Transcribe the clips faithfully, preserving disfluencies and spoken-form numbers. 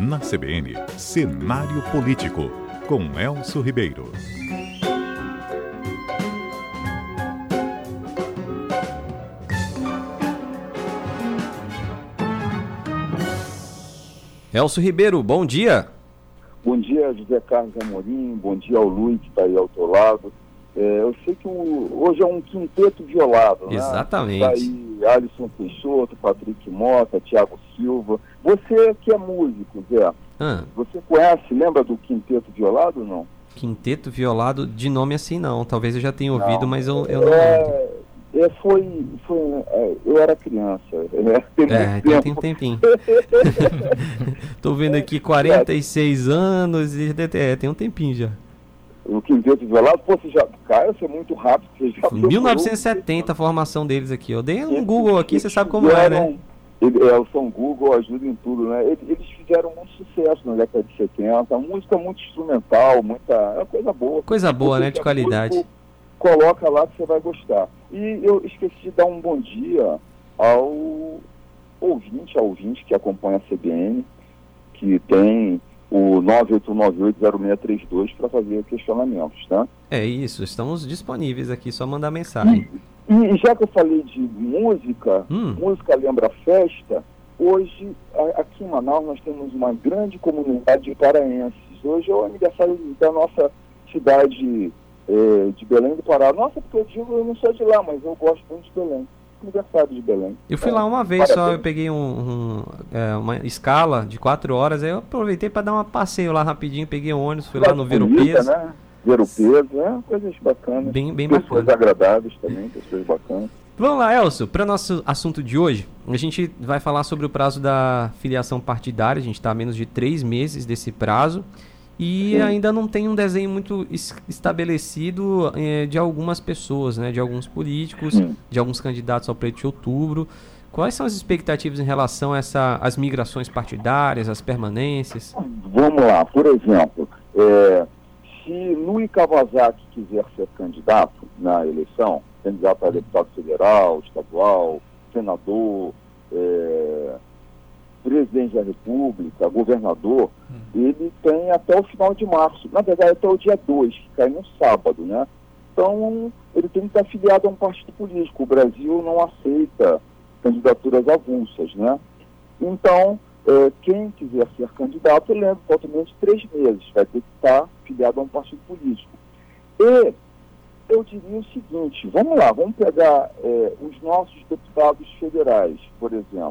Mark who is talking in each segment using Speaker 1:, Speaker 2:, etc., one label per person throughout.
Speaker 1: Na C B N, Cenário Político, com Elcio Ribeiro.
Speaker 2: Elcio Ribeiro, bom dia.
Speaker 3: Bom dia, José Carlos Amorim, bom dia ao Luiz, que está aí ao teu lado. É, eu sei que o, hoje é um quinteto violado, né?
Speaker 2: Exatamente.
Speaker 3: Está aí Alisson Peixoto, Patrick Mota, Thiago Silva. Você que é músico, Zé,
Speaker 2: ah.
Speaker 3: você conhece, lembra do quinteto violado ou não?
Speaker 2: Quinteto violado, de nome assim não, talvez eu já tenha ouvido,
Speaker 3: não.
Speaker 2: mas eu, eu não
Speaker 3: é,
Speaker 2: lembro.
Speaker 3: É, foi, foi, é, eu era criança.
Speaker 2: É, então tem um tempinho. Tô vendo aqui quarenta e seis anos e é, tem um tempinho já.
Speaker 3: O quinteto violado, pô, você já, cara, você é muito rápido, você já
Speaker 2: mil novecentos e setenta a formação deles aqui, eu dei um Google aqui, você sabe como é, né?
Speaker 3: Ele, é, o São Google ajuda em tudo, né? Eles, eles fizeram muito sucesso na década de setenta, música muito instrumental, muita, é uma coisa boa.
Speaker 2: Coisa boa, né, de qualidade.
Speaker 3: Músico, coloca lá que você vai gostar. E eu esqueci de dar um bom dia ao ouvinte, ao ouvinte que acompanha a C B N, que tem o nove oito nove oito zero seis três dois para fazer questionamentos, tá?
Speaker 2: É isso, estamos disponíveis aqui, só mandar mensagem.
Speaker 3: E, e já que eu falei de música,
Speaker 2: hum.
Speaker 3: música lembra festa, hoje a, aqui em Manaus nós temos uma grande comunidade de paraenses. Hoje é o aniversário da nossa cidade é, de Belém do Pará. Nossa, porque eu digo, eu não sou de lá, mas eu gosto muito de Belém. Aniversário de Belém.
Speaker 2: Eu fui é, lá uma vez parabéns. Só, eu peguei um, um, é, uma escala de quatro horas, aí eu aproveitei para dar um passeio lá rapidinho, peguei um ônibus, fui lá no Ver o Peso.
Speaker 3: Né? Ver o Peso, é, coisas bacanas.
Speaker 2: Bem, bem
Speaker 3: pessoas
Speaker 2: bacana.
Speaker 3: agradáveis também, pessoas bacanas.
Speaker 2: Vamos lá, Elcio, para nosso assunto de hoje, a gente vai falar sobre o prazo da filiação partidária, a gente está a menos de três meses desse prazo. E Sim. ainda não tem um desenho muito es- estabelecido eh, de algumas pessoas, né, de alguns políticos, Sim. de alguns candidatos ao pleito de outubro. Quais são as expectativas em relação a essa, às migrações partidárias, às permanências?
Speaker 3: Vamos lá, por exemplo, é, se Nui Kawasaki quiser ser candidato na eleição, candidato a deputado federal, estadual, senador, é, presidente da República, governador, hum. ele tem até o final de março, na verdade até o dia dois, que cai no sábado, né? Então, ele tem que estar afiliado a um partido político. O Brasil não aceita candidaturas avulsas, né? Então, é, quem quiser ser candidato, eu lembro, falta menos de três meses, vai ter que estar afiliado a um partido político. E eu diria o seguinte, vamos lá, vamos pegar é, os nossos deputados federais, por exemplo.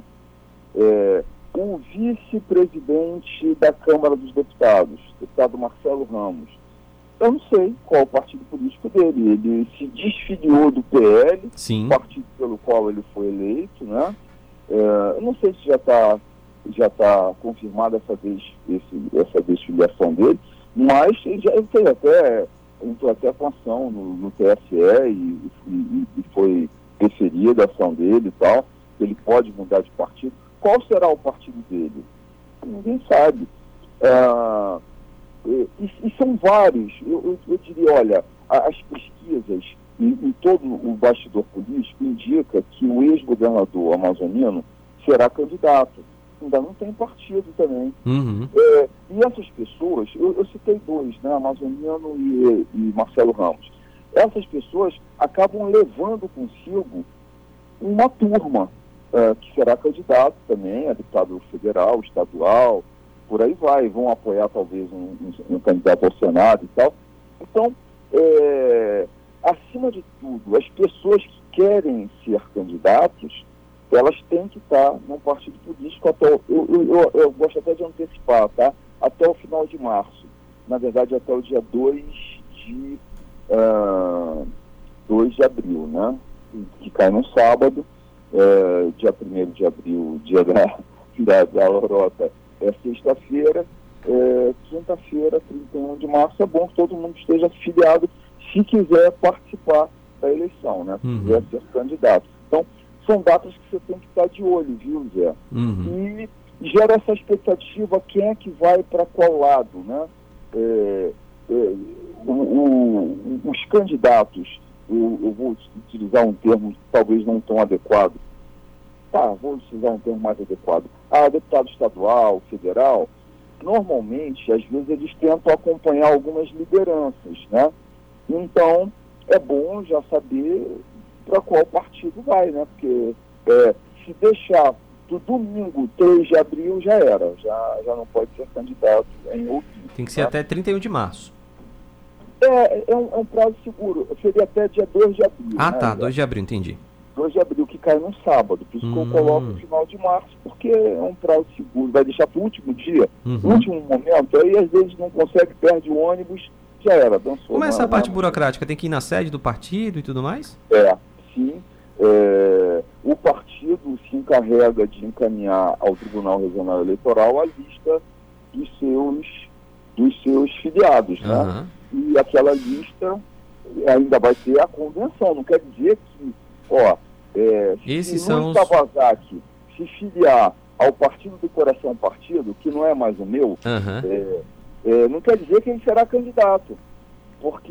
Speaker 3: É, o vice-presidente da Câmara dos Deputados, deputado Marcelo Ramos, eu não sei qual o partido político dele. Ele se desfiliou do P L,
Speaker 2: Sim.
Speaker 3: partido pelo qual ele foi eleito, né? É, eu não sei se já está já tá confirmada essa, des, esse, essa desfiliação dele, mas ele já ele fez até, entrou até com ação no, no T S E e, e, e foi deferida a ação dele e tal. Ele pode mudar de partido. Qual será o partido dele? Ninguém sabe. Ah, e, e são vários. Eu, eu, eu diria, olha, as pesquisas em, em todo o bastidor político indica que o ex-governador amazonino será candidato. Ainda não tem partido também.
Speaker 2: Uhum.
Speaker 3: É, e essas pessoas, eu, eu citei dois, né, Amazoniano e, e Marcelo Ramos. Essas pessoas acabam levando consigo uma turma. Uh, que será candidato também a deputado federal, estadual, por aí vai, vão apoiar talvez um, um, um candidato ao Senado e tal. Então, é, acima de tudo, as pessoas que querem ser candidatos, elas têm que estar num partido político até, eu, eu, eu, eu gosto até de antecipar, tá? Até o final de março, na verdade até o dia dois de, uh, dois de abril, né? Que cai no sábado. É, dia primeiro de abril, dia da, da, da Lorota, é sexta-feira, é, quinta-feira, trinta e um de março, é bom que todo mundo esteja afiliado se quiser participar da eleição, né? Se uhum. quiser ser candidato. Então, são datas que você tem que estar de olho, viu, Zé?
Speaker 2: Uhum.
Speaker 3: E gera essa expectativa, quem é que vai para qual lado, né? É, é, o, o, os candidatos, Eu, eu vou utilizar um termo talvez não tão adequado. Tá, vou utilizar um termo mais adequado. A deputado estadual, federal, normalmente, às vezes, eles tentam acompanhar algumas lideranças, né? Então, é bom já saber para qual partido vai, né? Porque é, se deixar do domingo, três de abril, já era. Já, já não pode ser candidato em outubro.
Speaker 2: Tem que ser, né, até trinta e um de março.
Speaker 3: É, é um, é um prazo seguro. Seria até dia dois de abril.
Speaker 2: Ah,
Speaker 3: né?
Speaker 2: tá. dois de abril, entendi.
Speaker 3: dois de abril, que cai num sábado. Por isso hum. que eu coloco no final de março, porque é um prazo seguro. Vai deixar para o último dia,
Speaker 2: uhum.
Speaker 3: no último momento, aí às vezes não consegue, perde o ônibus, já era. Dançou.
Speaker 2: Como é essa
Speaker 3: não,
Speaker 2: parte
Speaker 3: não,
Speaker 2: burocrática? Tem que ir na sede do partido e tudo mais?
Speaker 3: É, sim. É, o partido se encarrega de encaminhar ao Tribunal Regional Eleitoral a lista dos seus, dos seus filiados,
Speaker 2: uhum.
Speaker 3: né? E aquela lista ainda vai ter a convenção. Não quer dizer que, ó, é,
Speaker 2: Esses
Speaker 3: se
Speaker 2: são
Speaker 3: o
Speaker 2: os...
Speaker 3: Kawasaki se filiar ao Partido do Coração Partido, que não é mais o meu,
Speaker 2: uhum.
Speaker 3: é, é, não quer dizer que ele será candidato. Porque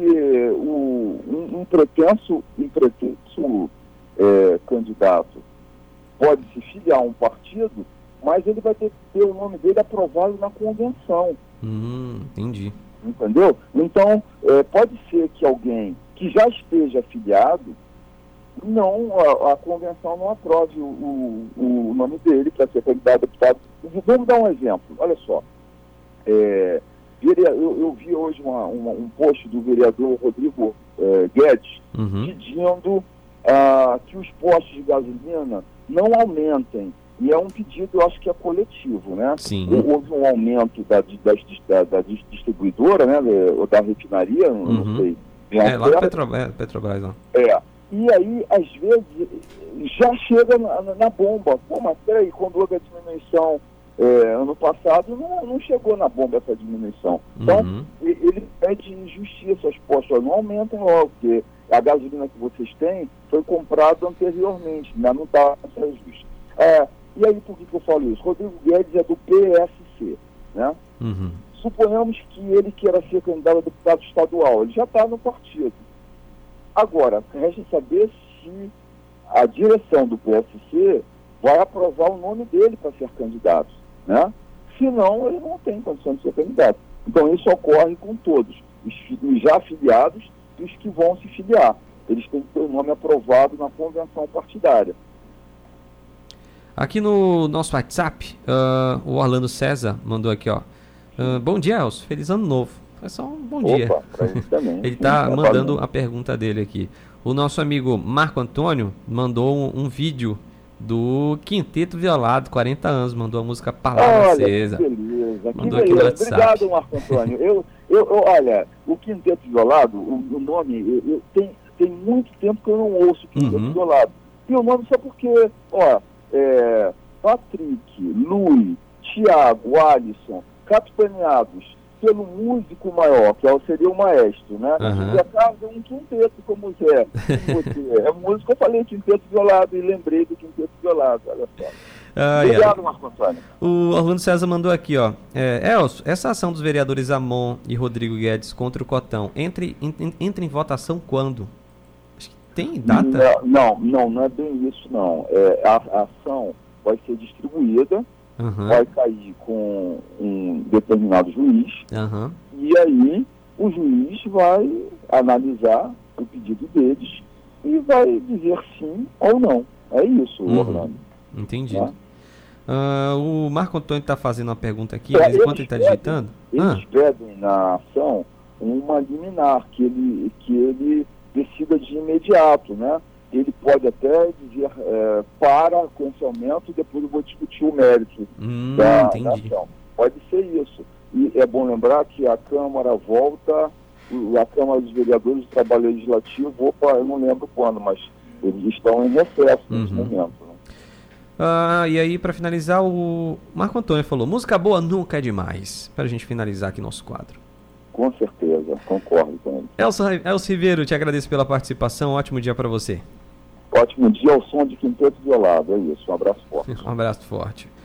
Speaker 3: o, um, um pretenso, um pretenso é, candidato pode se filiar a um partido, mas ele vai ter que ter o nome dele aprovado na convenção.
Speaker 2: Hum, entendi.
Speaker 3: Entendeu? Então, é, pode ser que alguém que já esteja afiliado, não, a, a convenção não aprove o, o, o nome dele para ser candidato a deputado. Vamos dar um exemplo. Olha só. É, eu, eu vi hoje uma, uma, um post do vereador Rodrigo é, Guedes
Speaker 2: uhum.
Speaker 3: pedindo ah, que os postos de gasolina não aumentem. E é um pedido, eu acho que é coletivo, né?
Speaker 2: Sim.
Speaker 3: Houve um aumento da, da, da, da distribuidora, né? Ou da refinaria, uhum. não sei.
Speaker 2: É, lá do Petro, é, Petrobras, lá.
Speaker 3: É. E aí, às vezes, já chega na, na bomba. Pô, mas peraí, quando houve a diminuição é, ano passado, não, não chegou na bomba essa diminuição. Então, uhum. ele pede justiça aos postos. Não aumentem logo, porque a gasolina que vocês têm foi comprada anteriormente, ainda não está justo. É, e aí, por que, que eu falo isso? Rodrigo Guedes é do P S C, né?
Speaker 2: Uhum.
Speaker 3: Suponhamos que ele queira ser candidato a deputado estadual. Ele já está no partido. Agora, resta saber se a direção do P S C vai aprovar o nome dele para ser candidato, né? Senão, ele não tem condição de ser candidato. Então, isso ocorre com todos, os já afiliados e os que vão se filiar. Eles têm que ter o nome aprovado na convenção partidária.
Speaker 2: Aqui no nosso WhatsApp, uh, o Orlando César mandou aqui, ó. Uh, bom dia, Elcio. Feliz ano novo. É só um bom
Speaker 3: Opa,
Speaker 2: dia.
Speaker 3: Pra ele também.
Speaker 2: Ele está mandando a pergunta dele aqui. O nosso amigo Marco Antônio mandou um, um vídeo do Quinteto Violado, quarenta anos, mandou a música Palavra
Speaker 3: olha,
Speaker 2: Acesa.
Speaker 3: Que beleza,
Speaker 2: mandou
Speaker 3: que
Speaker 2: aqui no
Speaker 3: beleza.
Speaker 2: WhatsApp.
Speaker 3: Obrigado, Marco Antônio. eu, eu, eu, olha, o Quinteto Violado, o, o nome, eu, eu, tem, tem muito tempo que eu não ouço o Quinteto
Speaker 2: uhum.
Speaker 3: Violado. E o nome só porque, ó, é, Patrick, Lui, Thiago, Alisson, capitaneados pelo músico maior, que seria o maestro, né?
Speaker 2: Uhum.
Speaker 3: E a casa é um quinteto, como Zé. Como você. É músico, eu falei Quinteto Violado e lembrei do Quinteto Violado, olha só.
Speaker 2: Ah,
Speaker 3: Obrigado,
Speaker 2: yeah.
Speaker 3: Marco Antônio.
Speaker 2: O Orlando César mandou aqui, ó. É, Elcio, essa ação dos vereadores Amon e Rodrigo Guedes contra o Cotão entre, em, entra em votação quando? Acho que tem data?
Speaker 3: Não, não, não é bem isso, não. É, a, a ação vai ser distribuída,
Speaker 2: uhum.
Speaker 3: vai cair com um determinado juiz,
Speaker 2: uhum.
Speaker 3: e aí o juiz vai analisar o pedido deles e vai dizer sim ou não. É isso, uhum. Orlando.
Speaker 2: Entendi.
Speaker 3: Né?
Speaker 2: Uh, o Marco Antônio está fazendo uma pergunta aqui,
Speaker 3: É,
Speaker 2: mas enquanto ele está digitando...
Speaker 3: Eles
Speaker 2: ah.
Speaker 3: pedem na ação uma liminar, que ele, que ele decida de imediato, né? Ele pode até dizer é, para com esse aumento e depois eu vou discutir o mérito
Speaker 2: hum,
Speaker 3: da,
Speaker 2: entendi.
Speaker 3: da ação. Pode ser isso. E é bom lembrar que a Câmara volta, a Câmara dos Vereadores do Trabalho Legislativo, opa, eu não lembro quando, mas eles estão em recesso nesse
Speaker 2: uhum.
Speaker 3: momento. Né?
Speaker 2: Ah, e aí, para finalizar, o Marco Antônio falou, música boa nunca é demais, para a gente finalizar aqui nosso quadro.
Speaker 3: Com certeza, concordo com ele.
Speaker 2: Elcio, Elcio Ribeiro, te agradeço pela participação, ótimo dia para você.
Speaker 3: Ótimo dia ao som de Quinteto Violado, é isso, um abraço forte.
Speaker 2: Um abraço forte.